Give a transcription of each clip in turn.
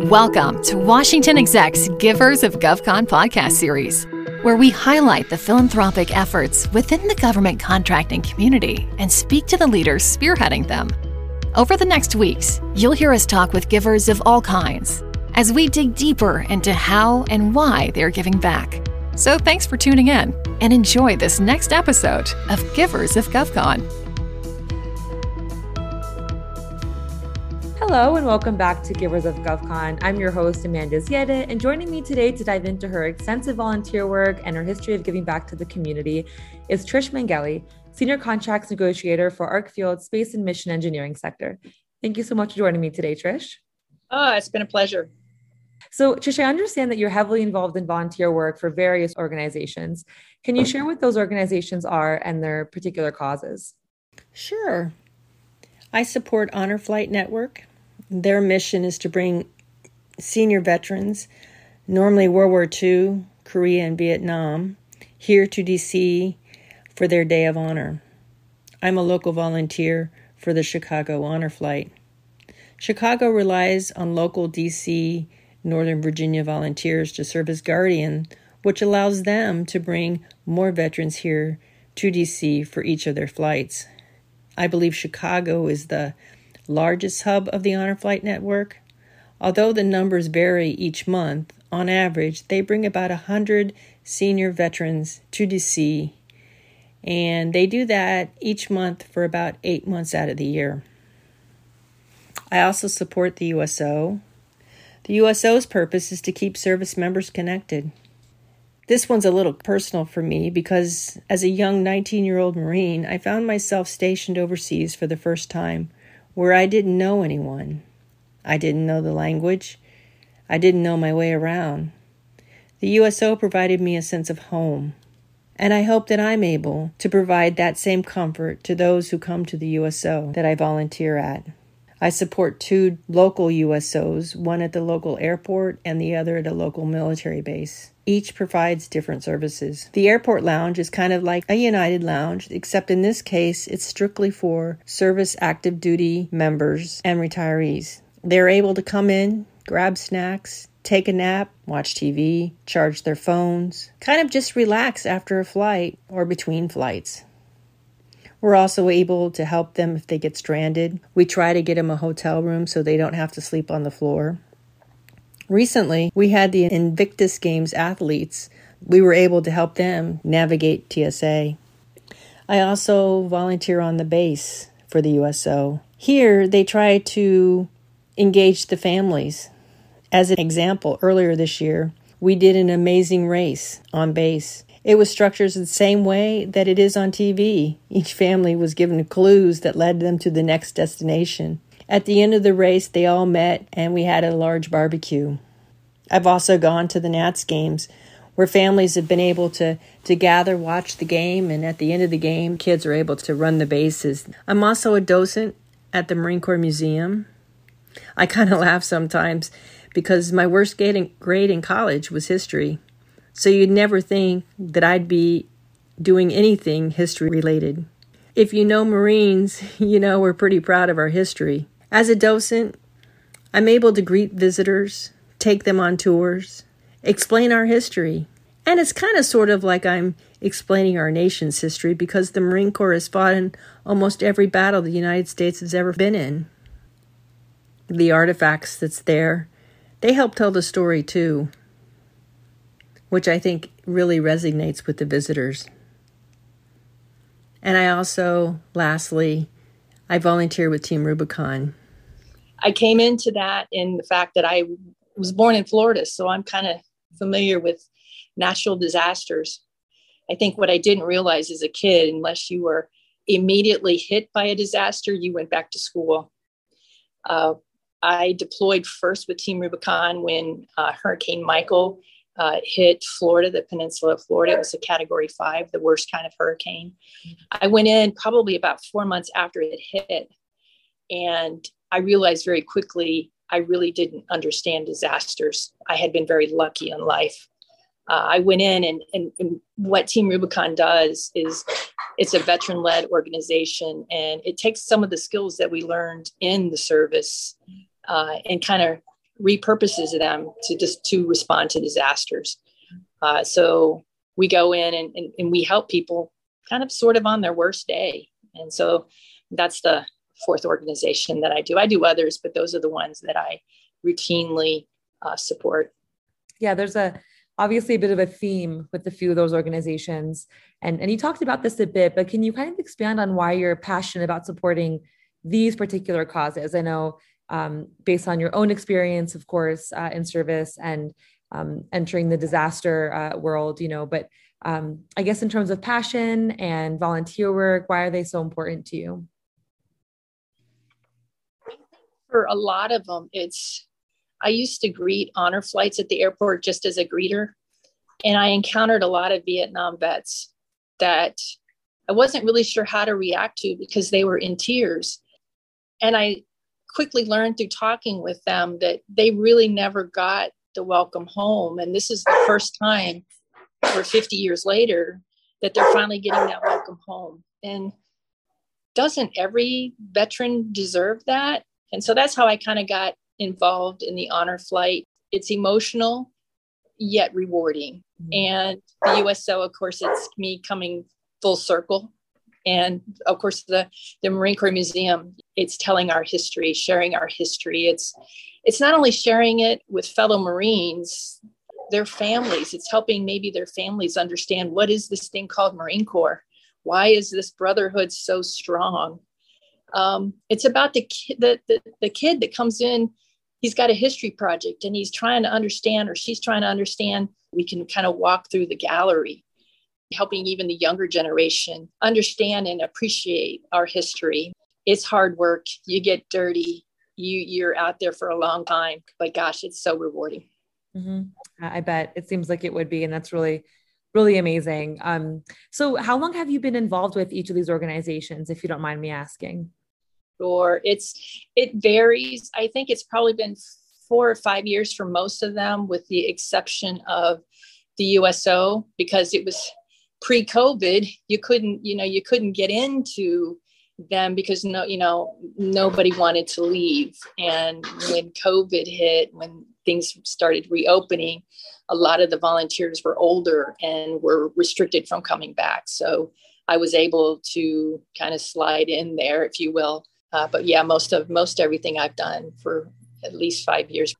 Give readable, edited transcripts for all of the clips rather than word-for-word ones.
Welcome to Washington Exec's Givers of GovCon podcast series, where we highlight the philanthropic efforts within the government contracting community and speak to the leaders spearheading them. Over the next weeks, you'll hear us talk with givers of all kinds as we dig deeper into how and why they're giving back. So thanks for tuning in and enjoy this next episode of Givers of GovCon. Hello and welcome back to Givers of GovCon. I'm your host, Amanda Ziede, and joining me today to dive into her extensive volunteer work and her history of giving back to the community is Trish Mangeli, Senior Contracts Negotiator for ArcField's Space and Mission Engineering sector. Thank you so much for joining me today, Trish. Oh, it's been a pleasure. So, Trish, I understand that you're heavily involved in volunteer work for various organizations. Can you share what those organizations are and their particular causes? Sure. I support Honor Flight Network. Their mission is to bring senior veterans, normally World War II, Korea, and Vietnam, here to DC for their Day of Honor. I'm a local volunteer for the Chicago Honor Flight. Chicago relies on local DC, Northern Virginia volunteers to serve as guardian, which allows them to bring more veterans here to DC for each of their flights. I believe Chicago is the largest hub of the Honor Flight Network. Although the numbers vary each month, on average, they bring about 100 senior veterans to DC, and they do that each month for about 8 months out of the year. I also support the USO. The USO's purpose is to keep service members connected. This one's a little personal for me because as a young 19-year-old Marine, I found myself stationed overseas for the first time, where I didn't know anyone. I didn't know the language. I didn't know my way around. The USO provided me a sense of home, and I hope that I'm able to provide that same comfort to those who come to the USO that I volunteer at. I support 2 local USOs, one at the local airport and the other at a local military base. Each provides different services. The airport lounge is kind of like a United lounge, except in this case, it's strictly for service active duty members and retirees. They're able to come in, grab snacks, take a nap, watch TV, charge their phones, kind of just relax after a flight or between flights. We're also able to help them if they get stranded. We try to get them a hotel room so they don't have to sleep on the floor. Recently, we had the Invictus Games athletes. We were able to help them navigate TSA. I also volunteer on the base for the USO. Here, they try to engage the families. As an example, earlier this year, we did an amazing race on base. It was structured the same way that it is on TV. Each family was given clues that led them to the next destination. At the end of the race, they all met and we had a large barbecue. I've also gone to the Nats games where families have been able to gather, watch the game, and at the end of the game, kids are able to run the bases. I'm also a docent at the Marine Corps Museum. I kind of laugh sometimes because my worst grade in college was history. So you'd never think that I'd be doing anything history related. If you know Marines, you know we're pretty proud of our history. As a docent, I'm able to greet visitors, take them on tours, explain our history. And it's kind of sort of like I'm explaining our nation's history because the Marine Corps has fought in almost every battle the United States has ever been in. The artifacts that's there, they help tell the story too, which I think really resonates with the visitors. And I also, lastly, I volunteer with Team Rubicon. I came into that in the fact that I was born in Florida, so I'm kind of familiar with natural disasters. I think what I didn't realize as a kid, unless you were immediately hit by a disaster, you went back to school. I deployed first with Team Rubicon when Hurricane Michael hit Florida, the peninsula of Florida. It was a Category 5, the worst kind of hurricane. I went in probably about 4 months after it hit, and I realized very quickly I really didn't understand disasters. I had been very lucky in life. I went in and what Team Rubicon does is it's a veteran-led organization, and it takes some of the skills that we learned in the service and kind of repurposes them to respond to disasters. So we go in and we help people kind of sort of on their worst day. And so that's the fourth organization that I do. I do others, but those are the ones that I routinely support. Yeah, there's obviously a bit of a theme with a few of those organizations. And you talked about this a bit, but can you kind of expand on why you're passionate about supporting these particular causes? I know based on your own experience, of course, in service and entering the disaster world, but I guess in terms of passion and volunteer work, why are they so important to you? For a lot of them, I used to greet honor flights at the airport just as a greeter. And I encountered a lot of Vietnam vets that I wasn't really sure how to react to because they were in tears. And I quickly learned through talking with them that they really never got the welcome home. And this is the first time over 50 years later that they're finally getting that welcome home. And doesn't every veteran deserve that? And so that's how I kind of got involved in the honor flight. It's emotional, yet rewarding. And the USO, of course, it's me coming full circle. And of course, the Marine Corps Museum, it's telling our history, sharing our history. It's not only sharing it with fellow Marines, their families. It's helping maybe their families understand what is this thing called Marine Corps? Why is this brotherhood so strong? It's about the kid that comes in. He's got a history project and he's trying to understand, or she's trying to understand. We can kind of walk through the gallery, helping even the younger generation understand and appreciate our history. It's hard work. You get dirty. You're out there for a long time, but gosh, it's so rewarding. Mm-hmm. I bet it seems like it would be. And that's really, really amazing. So how long have you been involved with each of these organizations, if you don't mind me asking? Sure. It varies. I think it's probably been 4 or 5 years for most of them, with the exception of the USO, because it was pre-COVID. You couldn't get into them because nobody wanted to leave. And when COVID hit, when things started reopening, a lot of the volunteers were older and were restricted from coming back. So I was able to kind of slide in there, if you will. But yeah, most everything I've done for at least 5 years.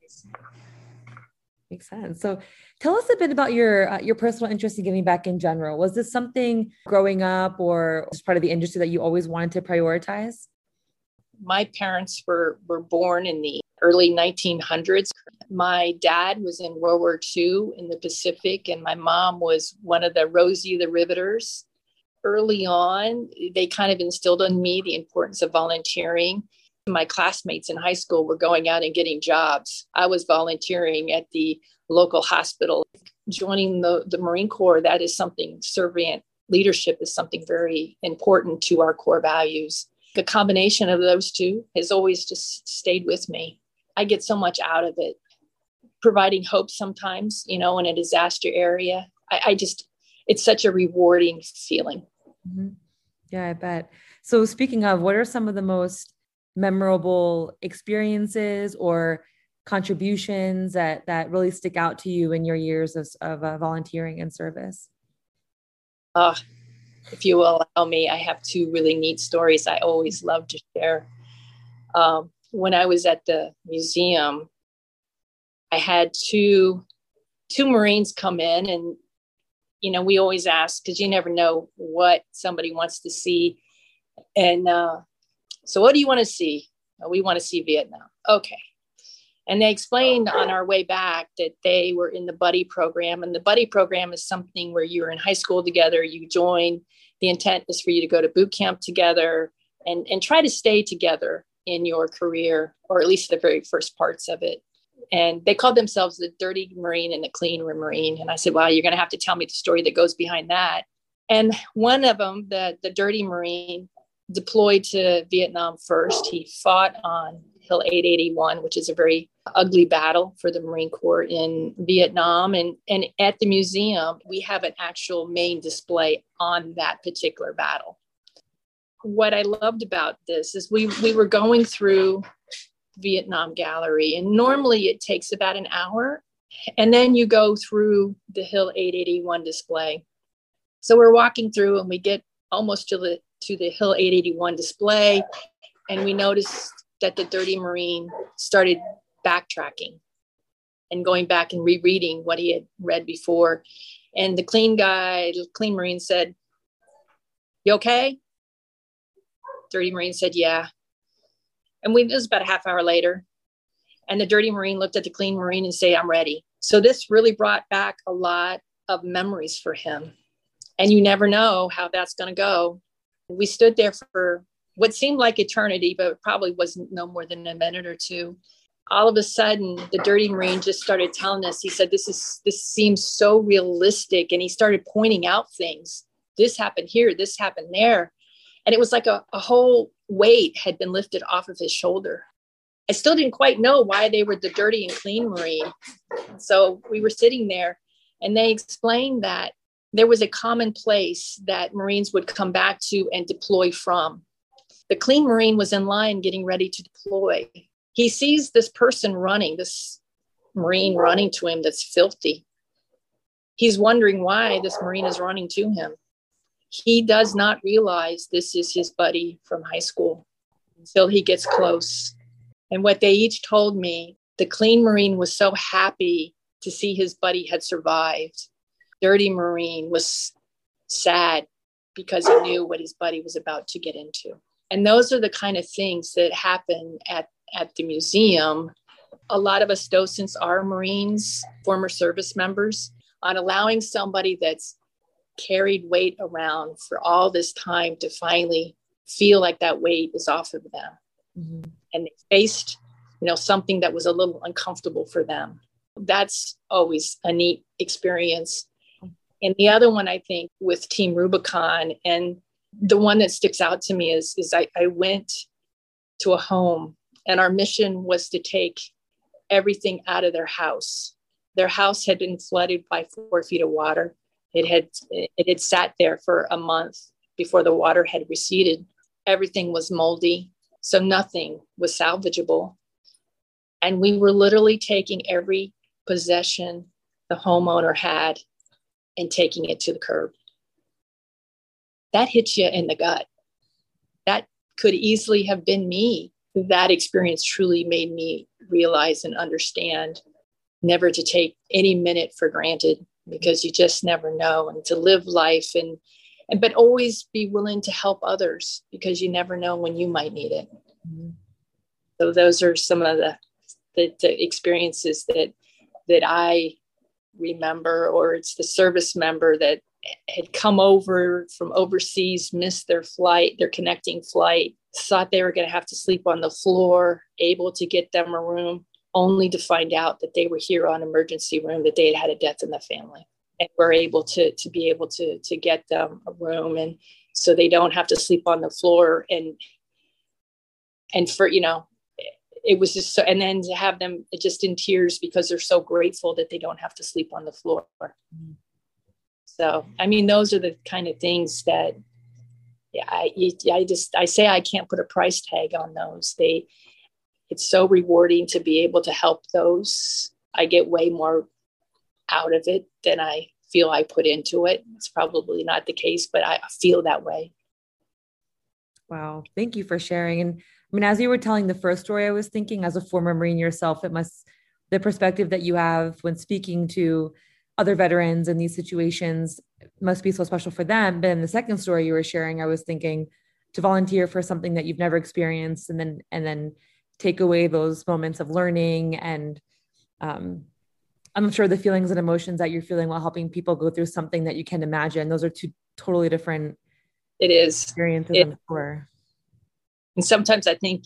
Makes sense. So tell us a bit about your personal interest in giving back in general. Was this something growing up or just part of the industry that you always wanted to prioritize? My parents were born in the early 1900s. My dad was in World War II in the Pacific, and my mom was one of the Rosie the Riveters. Early on, they kind of instilled in me the importance of volunteering. My classmates in high school were going out and getting jobs. I was volunteering at the local hospital. Joining the Marine Corps, that is something, servant leadership is something very important to our core values. The combination of those two has always just stayed with me. I get so much out of it. Providing hope sometimes, in a disaster area. It's such a rewarding feeling. Mm-hmm. Yeah, I bet. So speaking of, what are some of the most memorable experiences or contributions that really stick out to you in your years of volunteering and service? If you will allow me, I have 2 really neat stories I always love to share. When I was at the museum, I had two Marines come in, and we always ask, because you never know what somebody wants to see. And so what do you want to see? We want to see Vietnam. Okay. And they explained on our way back that they were in the buddy program. And the buddy program is something where you're in high school together, you join. The intent is for you to go to boot camp together and try to stay together in your career, or at least the very first parts of it. And they called themselves the Dirty Marine and the Clean Marine. And I said, well, you're going to have to tell me the story that goes behind that. And one of them, the Dirty Marine, deployed to Vietnam first. He fought on Hill 881, which is a very ugly battle for the Marine Corps in Vietnam. And at the museum, we have an actual main display on that particular battle. What I loved about this is we were going through Vietnam Gallery. And normally it takes about an hour. And then you go through the Hill 881 display. So we're walking through and we get almost to the Hill 881 display. And we noticed that the Dirty Marine started backtracking and going back and rereading what he had read before. And the clean Marine said, "You okay?" Dirty Marine said, "Yeah." And it was about a half hour later. And the Dirty Marine looked at the Clean Marine and said, "I'm ready." So this really brought back a lot of memories for him. And you never know how that's going to go. We stood there for what seemed like eternity, but it probably wasn't no more than a minute or two. All of a sudden, the Dirty Marine just started telling us, he said, this seems so realistic. And he started pointing out things. This happened here, this happened there. And it was like a whole weight had been lifted off of his shoulder. I still didn't quite know why they were the Dirty and Clean Marine. So we were sitting there and they explained that there was a common place that Marines would come back to and deploy from. The Clean Marine was in line getting ready to deploy. He sees this person running, this Marine running to him that's filthy. He's wondering why this Marine is running to him. He does not realize this is his buddy from high school until he gets close. And what they each told me, the Clean Marine was so happy to see his buddy had survived. Dirty Marine was sad because he knew what his buddy was about to get into. And those are the kind of things that happen at the museum. A lot of us docents are Marines, former service members, on allowing somebody that's carried weight around for all this time to finally feel like that weight is off of them. Mm-hmm. And they faced, something that was a little uncomfortable for them. That's always a neat experience. And the other one, I think, with Team Rubicon, and the one that sticks out to me is I went to a home and our mission was to take everything out of their house. Their house had been flooded by 4 feet of water. It had sat there for a month before the water had receded. Everything was moldy, so nothing was salvageable. And we were literally taking every possession the homeowner had and taking it to the curb. That hits you in the gut. That could easily have been me. That experience truly made me realize and understand never to take any minute for granted, because you just never know, and to live life but always be willing to help others, because you never know when you might need it. Mm-hmm. So those are some of the experiences that I remember. Or it's the service member that had come over from overseas, missed their flight, their connecting flight, thought they were going to have to sleep on the floor, able to get them a room, only to find out that they were here on emergency room, that they had had a death in the family, and were able to be able to get them a room. And so they don't have to sleep on the floor. And for, it was just so, and then to have them just in tears because they're so grateful that they don't have to sleep on the floor. Mm-hmm. So, I mean, those are the kind of things that, I say I can't put a price tag on those. It's so rewarding to be able to help those. I get way more out of it than I feel I put into it. It's probably not the case, but I feel that way. Wow. Thank you for sharing. And I mean, as you were telling the first story, I was thinking, as a former Marine yourself, the perspective that you have when speaking to other veterans in these situations must be so special for them. But in the second story you were sharing, I was thinking, to volunteer for something that you've never experienced, and then take away those moments of learning. And I'm sure the feelings and emotions that you're feeling while helping people go through something that you can't imagine, those are two totally different experiences, I'm sure. And sometimes I think,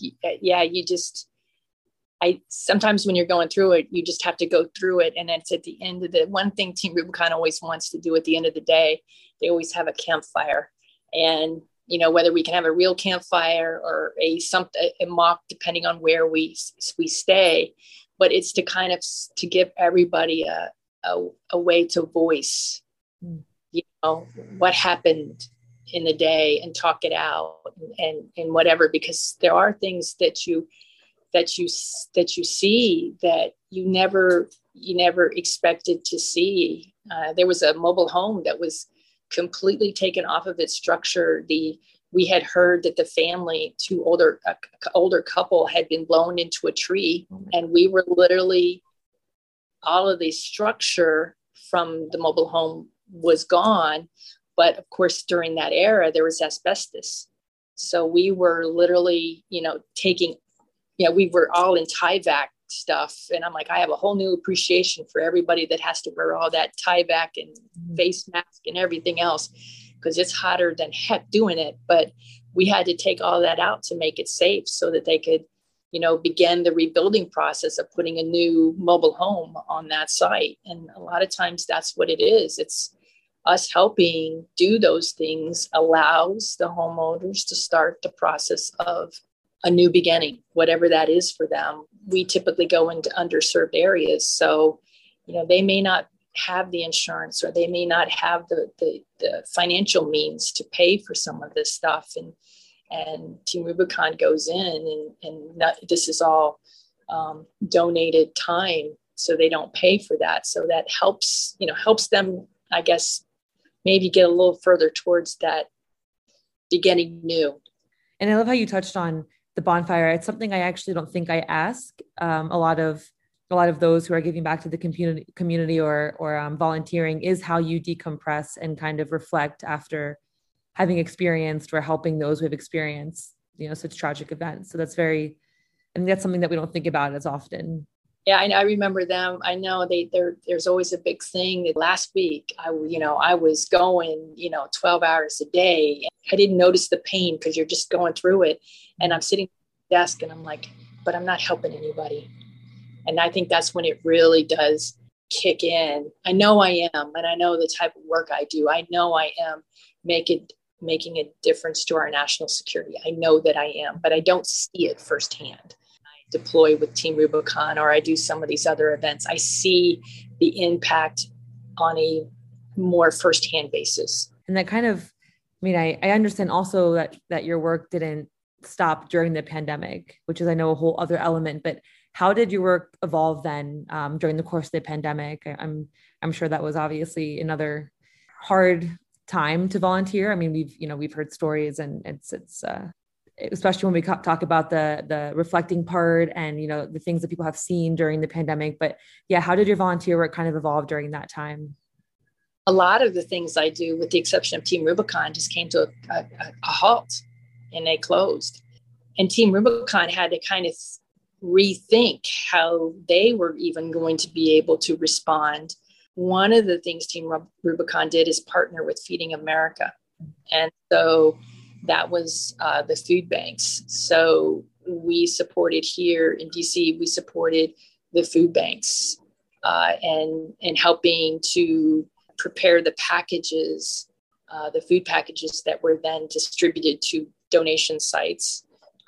sometimes when you're going through it, you just have to go through it. And it's at the end of the one thing Team Rubicon always wants to do at the end of the day, they always have a campfire. And, whether we can have a real campfire or a mock, depending on where we stay, but it's to kind of to give everybody a way to voice, what happened in the day, and talk it out and whatever, because there are things that that you see that you never expected to see. There was a mobile home that was completely taken off of its structure. We had heard that the family, older couple, had been blown into a tree, and we were literally, all of the structure from the mobile home was gone. But of course, during that era, there was asbestos. So we were literally, we were all in Tyvek stuff. And I'm like, I have a whole new appreciation for everybody that has to wear all that Tyvek and face mask and everything else, because it's hotter than heck doing it. But we had to take all that out to make it safe so that they could, begin the rebuilding process of putting a new mobile home on that site. And a lot of times that's what it is. It's us helping do those things allows the homeowners to start the process of a new beginning, whatever that is for them. We typically go into underserved areas. So, they may not have the insurance, or they may not have the financial means to pay for some of this stuff. And Team Rubicon goes in and this is all donated time, so they don't pay for that. So that helps them, I guess, maybe get a little further towards that beginning new. And I love how you touched on the bonfire. It's something I actually don't think I ask a lot of those who are giving back to the community or volunteering, is how you decompress and kind of reflect after having experienced or helping those who have experienced, such tragic events. So that's that's something that we don't think about as often. Yeah, I remember them. I know there's always a big thing. Last week, I was going, 12 hours a day. I didn't notice the pain because you're just going through it. And I'm sitting at the desk and I'm like, but I'm not helping anybody. And I think that's when it really does kick in. I know I am, and I know the type of work I do. I know I am making a difference to our national security. I know that I am, but I don't see it firsthand. Deploy with Team Rubicon, or I do some of these other events, I see the impact on a more firsthand basis. And that kind of, I understand also that your work didn't stop during the pandemic, which is, I know, a whole other element, but how did your work evolve then during the course of the pandemic? I'm sure that was obviously another hard time to volunteer. We've heard stories, and it's especially when we talk about the reflecting part and, the things that people have seen during the pandemic. But yeah, how did your volunteer work kind of evolve during that time? A lot of the things I do, with the exception of Team Rubicon, just came to a halt, and they closed. And Team Rubicon had to kind of rethink how they were even going to be able to respond. One of the things Team Rubicon did is partner with Feeding America. And so that was the food banks. So we supported here in DC, we supported the food banks and helping to prepare the packages, the food packages that were then distributed to donation sites.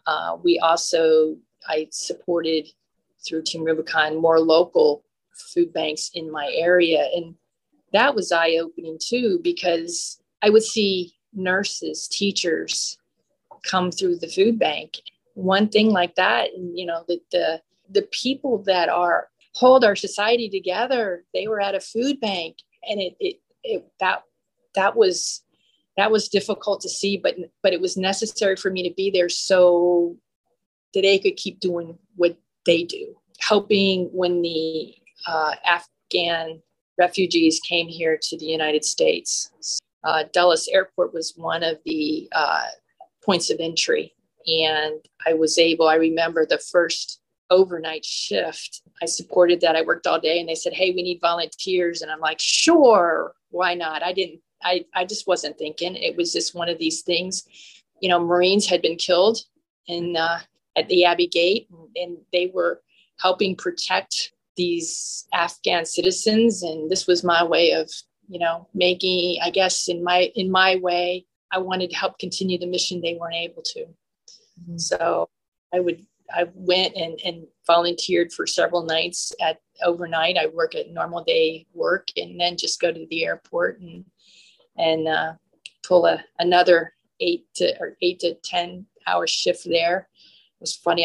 I supported through Team Rubicon more local food banks in my area. And that was eye-opening too, because I would see nurses, teachers come through the food bank. One thing like that, and the people that hold our society together, they were at a food bank, and that was difficult to see, but it was necessary for me to be there so that they could keep doing what they do, helping when the Afghan refugees came here to the United States. Dulles Airport was one of the points of entry. And I remember the first overnight shift, I supported that. I worked all day, and they said, hey, we need volunteers. And I'm like, sure, why not? I just wasn't thinking. It was just one of these things. Marines had been killed at the Abbey Gate, and they were helping protect these Afghan citizens. And this was my way of, making, I guess, in my way, I wanted to help continue the mission they weren't able to. Mm-hmm. So I went and volunteered for several nights overnight. I work at normal day work, and then just go to the airport and pull another 8 to 10 hour shift there. It was funny. I would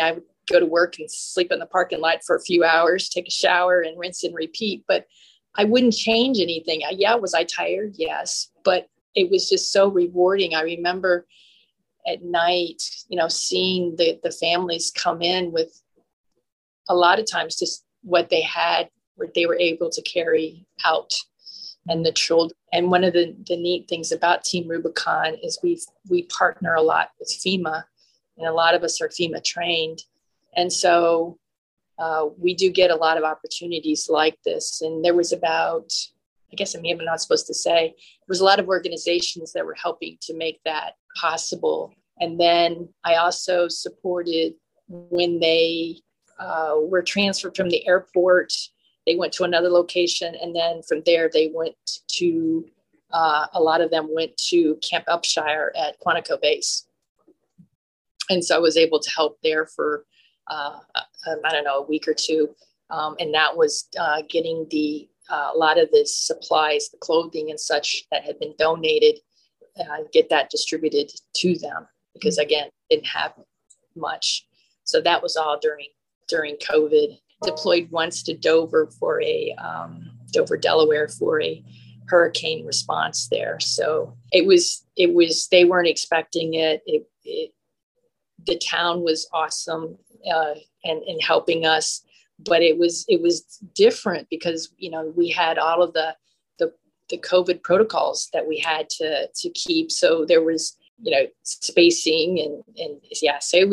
go to work and sleep in the parking lot for a few hours, take a shower and rinse and repeat. But I wouldn't change anything. Was I tired? Yes. But it was just so rewarding. I remember at night, seeing the families come in with a lot of times just what they had, what they were able to carry out, and the children. And one of the neat things about Team Rubicon is we partner a lot with FEMA, and a lot of us are FEMA trained. And so we do get a lot of opportunities like this. And there was about, I guess I'm even not supposed to say, there was a lot of organizations that were helping to make that possible. And then I also supported when they were transferred from the airport. They went to another location. And then from there, they went to, a lot of them went to Camp Upshire at Quantico Base. And so I was able to help there for, a week or two. And that was getting a lot of the supplies, the clothing and such that had been donated, get that distributed to them, because again, didn't have much. So that was all during COVID. Deployed once to Dover for Dover, Delaware for a hurricane response there. So it was, they weren't expecting it. The town was awesome and helping us, but it was different because, we had all of the COVID protocols that we had to keep. So there was, spacing and yeah, so it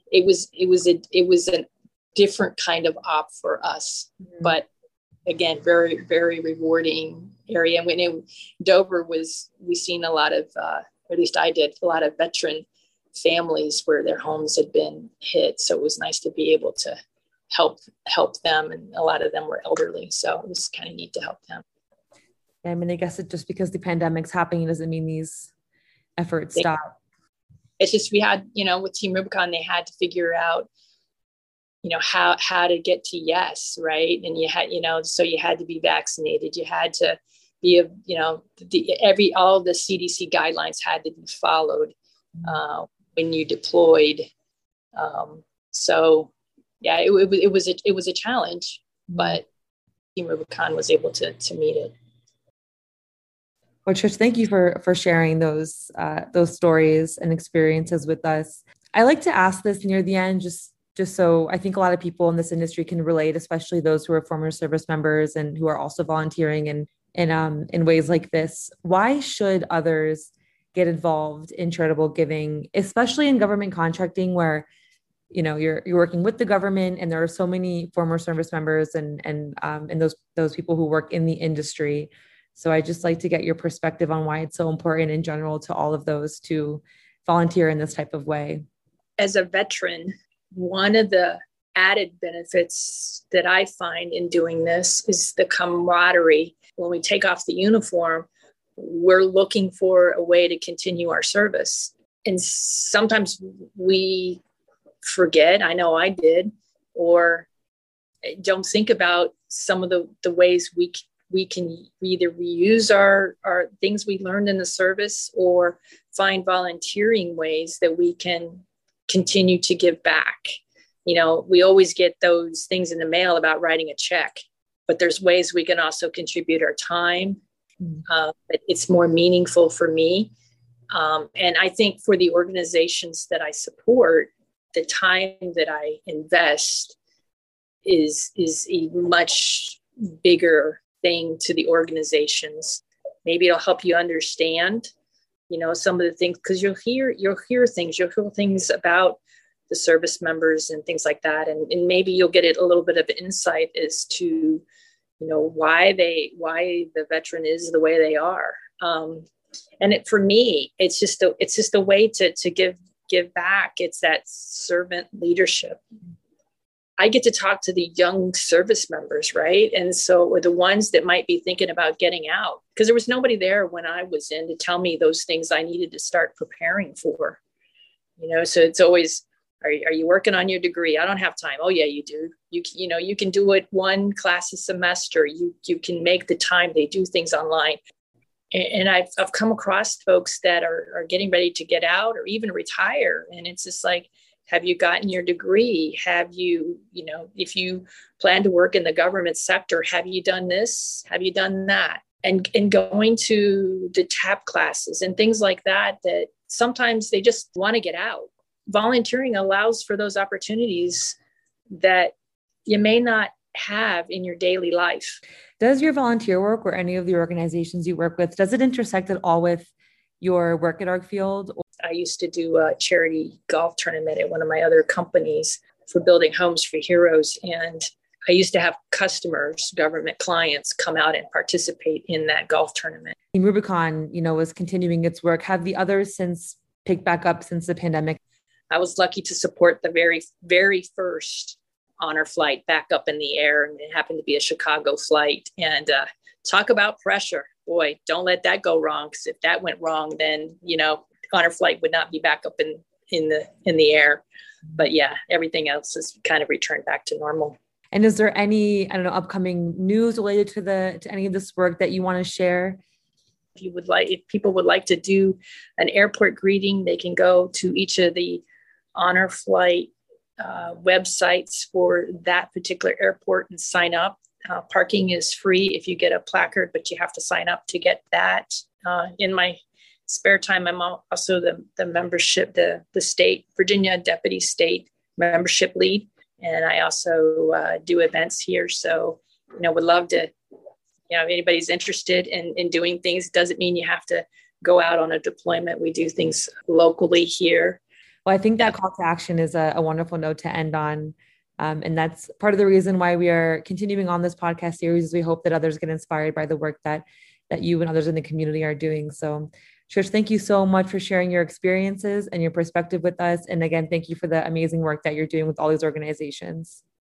was a different kind of op for us, but again, very, very rewarding area. And when Dover we seen a lot of, or at least I did, a lot of veteran families where their homes had been hit. So it was nice to be able to help them. And a lot of them were elderly. So it was kind of neat to help them. I mean, I guess just because the pandemic's happening doesn't mean these efforts stop. It's just, we had, with Team Rubicon, they had to figure out, how to get to yes. Right. And you had, so you had to be vaccinated. You had to be, all the CDC guidelines had to be followed when you deployed. So yeah, it was a challenge, but Team Rubicon was able to meet it. Well, Trish, thank you for sharing those stories and experiences with us. I like to ask this near the end, just so I think a lot of people in this industry can relate, especially those who are former service members and who are also volunteering in ways like this. Why should others get involved in charitable giving, especially in government contracting, where you're working with the government and there are so many former service members and those people who work in the industry? So I just like to get your perspective on why it's so important in general to all of those to volunteer in this type of way. As a veteran, one of the added benefits that I find in doing this is the camaraderie. When we take off the uniform, we're looking for a way to continue our service. And sometimes we forget, I know I did, or don't think about some of the ways we can either reuse our things we learned in the service or find volunteering ways that we can continue to give back. We always get those things in the mail about writing a check, but there's ways we can also contribute our time. It's more meaningful for me. And I think for the organizations that I support, the time that I invest is a much bigger thing to the organizations. Maybe it'll help you understand, some of the things, because you'll hear things about the service members and things like that. And maybe you'll get a little bit of insight as to, why the veteran is the way they are. And for me, it's just a way to give back. It's that servant leadership. I get to talk to the young service members, right? And so the ones that might be thinking about getting out, because there was nobody there when I was in to tell me those things I needed to start preparing for, so it's always, are you working on your degree? I don't have time. Oh yeah, you do. You can do it one class a semester. You can make the time. They do things online. And I've come across folks that are getting ready to get out or even retire. And it's just like, Have you gotten your degree? Have you, if you plan to work in the government sector, have you done this? Have you done that? And going to the TAP classes and things like that sometimes they just want to get out. Volunteering allows for those opportunities that you may not have in your daily life. Does your volunteer work or any of the organizations you work with, does it intersect at all with your work at ArcField? I used to do a charity golf tournament at one of my other companies for building homes for heroes. And I used to have customers, government clients, come out and participate in that golf tournament. Team Rubicon, was continuing its work. Have the others since picked back up since the pandemic? I was lucky to support the very, very first honor flight back up in the air. And it happened to be a Chicago flight. And talk about pressure. Boy, don't let that go wrong. Because if that went wrong, then, honor flight would not be back up in the air. But yeah, everything else has kind of returned back to normal. And is there any, upcoming news related to any of this work that you want to share? If people would like to do an airport greeting, they can go to each of the honor flight websites for that particular airport and sign up. Parking is free if you get a placard, but you have to sign up to get that. In my spare time, I'm also the membership, the state, Virginia Deputy State Membership Lead. And I also do events here. So, would love to, if anybody's interested in doing things, doesn't mean you have to go out on a deployment. We do things locally here. Well, I think that call to action is a wonderful note to end on. And that's part of the reason why we are continuing on this podcast series, is we hope that others get inspired by the work that you and others in the community are doing. So Trish, thank you so much for sharing your experiences and your perspective with us. And again, thank you for the amazing work that you're doing with all these organizations.